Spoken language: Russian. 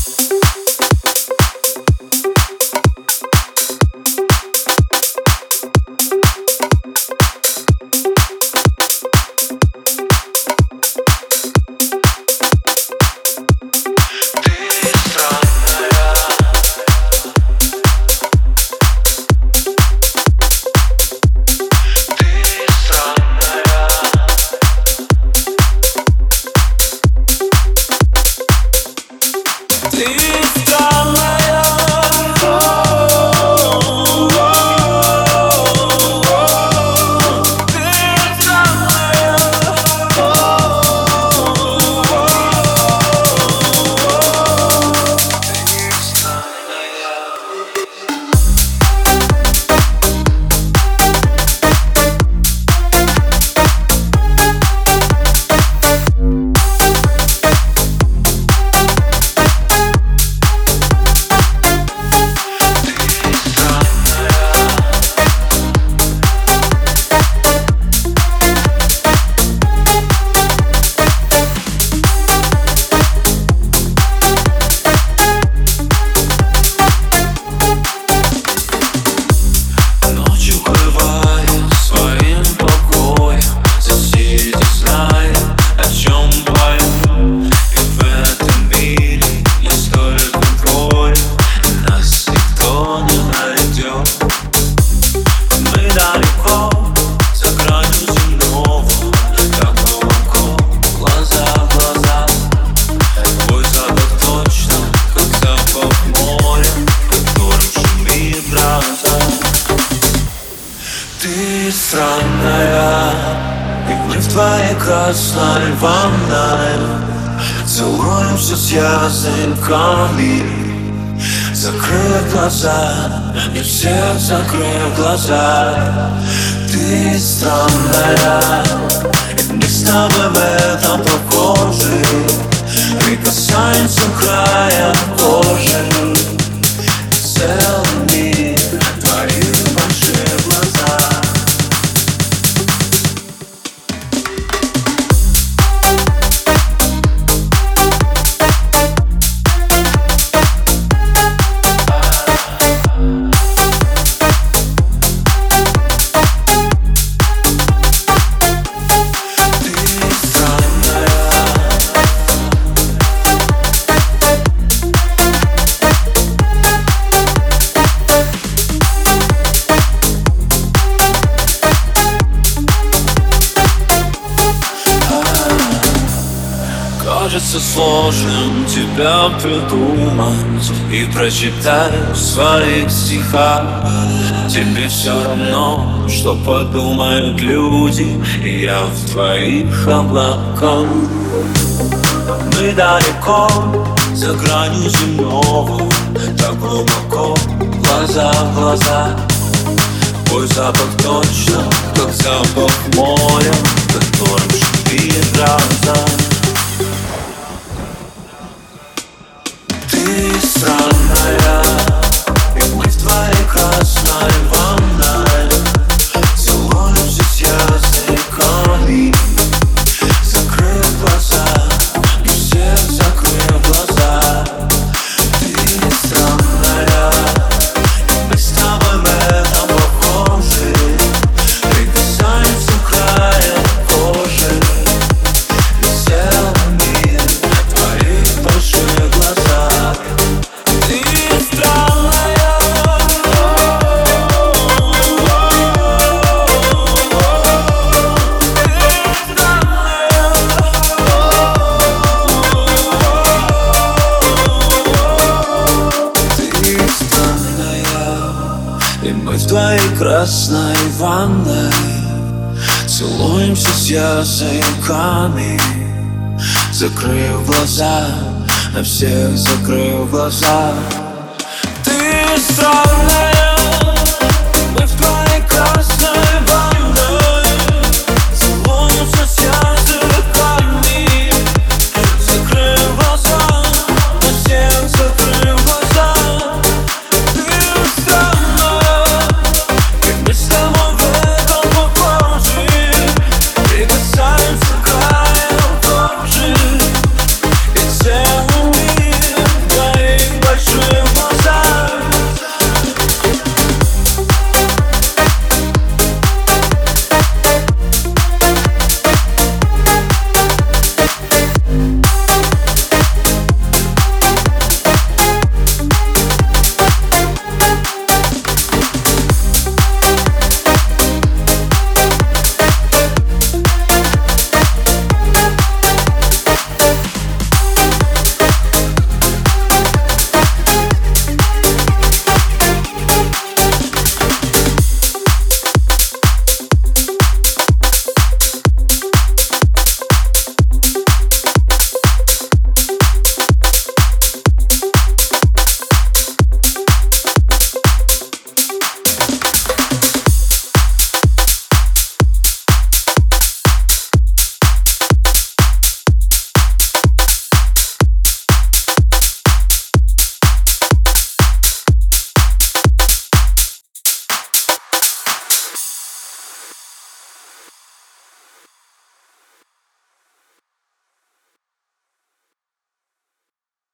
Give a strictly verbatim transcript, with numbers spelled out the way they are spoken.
Ты странная, и мы в твоей красной ванной целуемся с языками. Закрыв глаза, не все закрыв глаза. Ты странная, и мы с тобой в этом похожи. Прикасаемся краем кожи. Целый мир твои большие глаза. Кажется сложным тебя придумать и прочитать в своих стихах. Тебе все равно, что подумают люди, и я в твоих облаках. Мы далеко, за гранью земного, так глубоко, глаза в глаза. Твой запах точно, как запах моря, которым шипит гроза. Ты странная, и мы в твоей красной ванной целуемся с языками. Закрыв глаза, и все закрыв глаза. Ты странная, и мы с тобой в этом похожи. Прикасаемся краем кожи. Целый мир твои большие глаза. И мы в твоей красной ванной целуемся с языками. Закрыв глаза, на всех закрыв глаза. Ты странная.